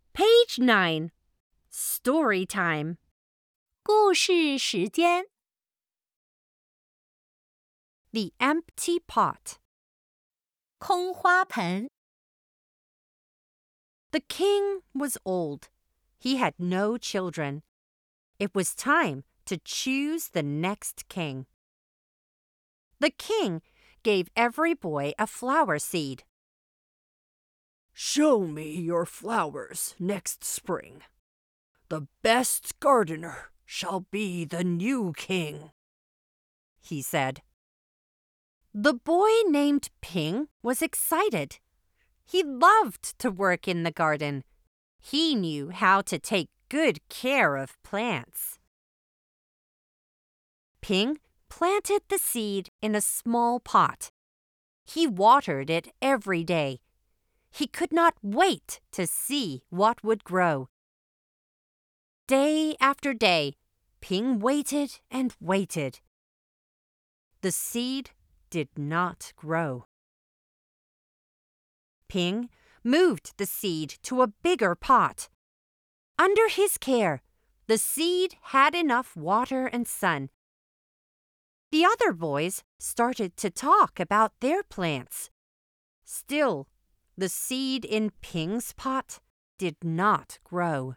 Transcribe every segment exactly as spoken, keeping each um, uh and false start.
Page nine. Story time. 故事时间 The empty pot. 空花盆 The king was old. He had no children. It was time to choose the next king. The king gave every boy a flower seed. Show me your flowers next spring. The best gardener shall be the new king, he said. The boy named Ping was excited. He loved to work in the garden. He knew how to take good care of plants. Ping planted the seed in a small pot. He watered it every day. He could not wait to see what would grow. Day after day, Ping waited and waited. The seed did not grow. Ping moved the seed to a bigger pot. Under his care, the seed had enough water and sun. The other boys started to talk about their plants. Still, the seed in Ping's pot did not grow.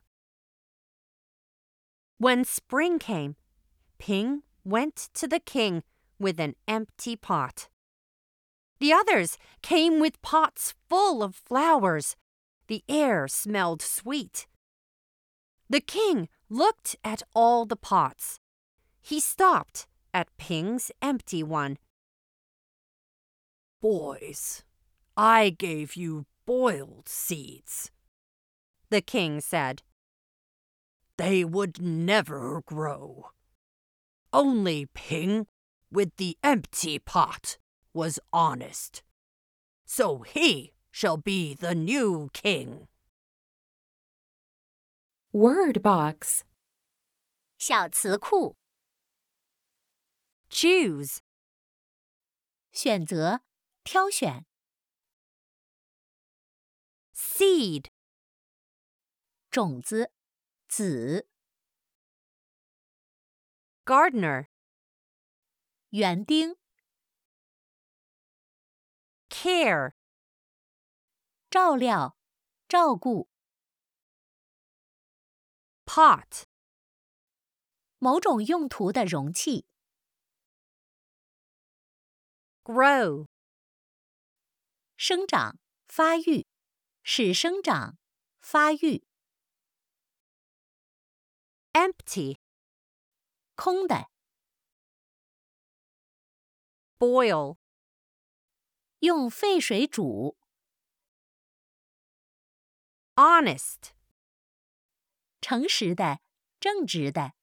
When spring came, Ping went to the king with an empty pot. The others came with pots full of flowers. The air smelled sweet. The king looked at all the pots. He stopped at Ping's empty one. Boys, I gave you boiled seeds, the king said. They would never grow. Only Ping, with the empty pot, was honest. So he shall be the new king. Word box. 小词库 Choose. 选择挑选 Seed. 种子籽 Gardener. 园丁 Care. 照料照顾 Pot. 某种用途的容器 Grow. 生长发育使生长发育 Empty. 空的 Boil. 用沸水煮 Honest. 诚实的正直的